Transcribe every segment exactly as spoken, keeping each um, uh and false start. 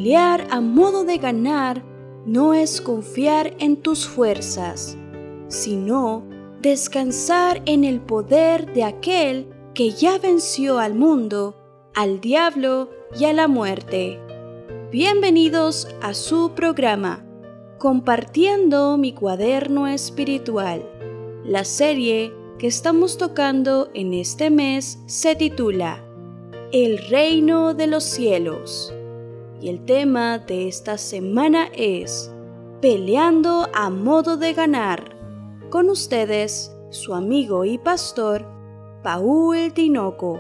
Pelear a modo de ganar no es confiar en tus fuerzas, sino descansar en el poder de aquel que ya venció al mundo, al diablo y a la muerte. Bienvenidos a su programa, Compartiendo mi cuaderno espiritual. La serie que estamos tocando en este mes se titula El Reino de los Cielos. Y el tema de esta semana es Peleando a modo de ganar. Con ustedes, su amigo y pastor, Paul Tinoco.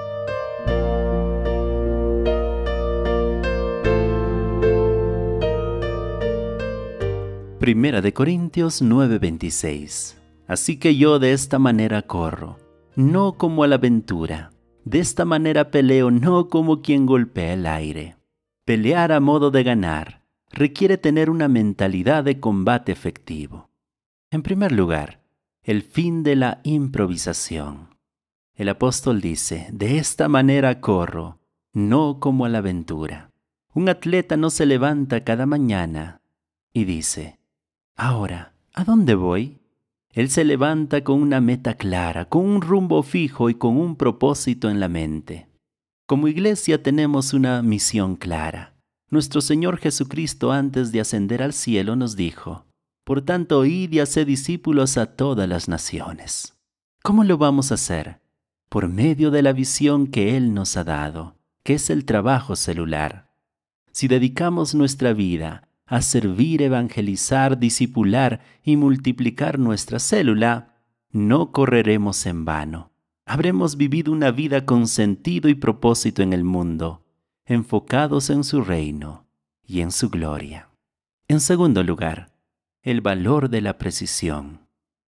Primera de Corintios nueve veintiséis. Así que yo de esta manera corro, no como a la aventura. De esta manera peleo, no como quien golpea el aire. Pelear a modo de ganar requiere tener una mentalidad de combate efectivo. En primer lugar, el fin de la improvisación. El apóstol dice, de esta manera corro, no como a la aventura. Un atleta no se levanta cada mañana y dice, ahora, ¿a dónde voy? Él se levanta con una meta clara, con un rumbo fijo y con un propósito en la mente. Como iglesia tenemos una misión clara. Nuestro Señor Jesucristo, antes de ascender al cielo, nos dijo, por tanto, id y haced discípulos a todas las naciones. ¿Cómo lo vamos a hacer? Por medio de la visión que Él nos ha dado, que es el trabajo celular. Si dedicamos nuestra vida a servir, evangelizar, discipular y multiplicar nuestra célula, no correremos en vano. Habremos vivido una vida con sentido y propósito en el mundo, enfocados en su reino y en su gloria. En segundo lugar, el valor de la precisión,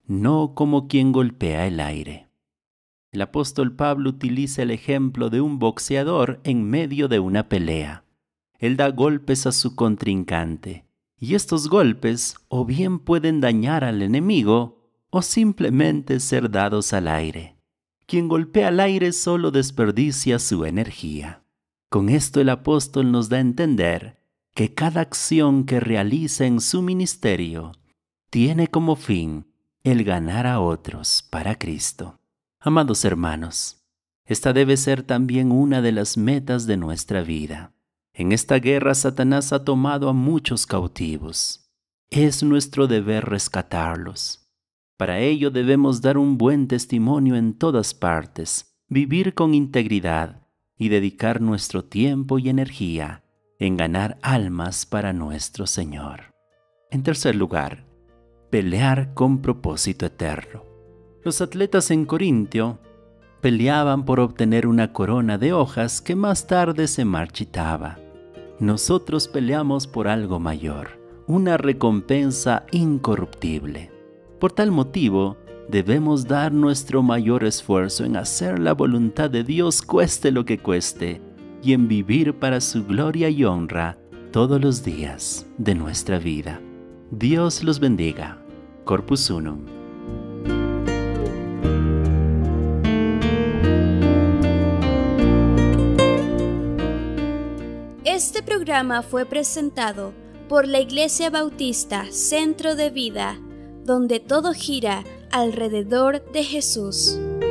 no como quien golpea el aire. El apóstol Pablo utiliza el ejemplo de un boxeador en medio de una pelea. Él da golpes a su contrincante, y estos golpes o bien pueden dañar al enemigo o simplemente ser dados al aire. Quien golpea al aire solo desperdicia su energía. Con esto el apóstol nos da a entender que cada acción que realiza en su ministerio tiene como fin el ganar a otros para Cristo. Amados hermanos, esta debe ser también una de las metas de nuestra vida. En esta guerra Satanás ha tomado a muchos cautivos. Es nuestro deber rescatarlos. Para ello debemos dar un buen testimonio en todas partes, vivir con integridad y dedicar nuestro tiempo y energía en ganar almas para nuestro Señor. En tercer lugar, pelear con propósito eterno. Los atletas en Corintio peleaban por obtener una corona de hojas que más tarde se marchitaba. Nosotros peleamos por algo mayor, una recompensa incorruptible. Por tal motivo, debemos dar nuestro mayor esfuerzo en hacer la voluntad de Dios cueste lo que cueste y en vivir para su gloria y honra todos los días de nuestra vida. Dios los bendiga. Corpus Unum. Este programa fue presentado por la Iglesia Bautista Centro de Vida, donde todo gira alrededor de Jesús.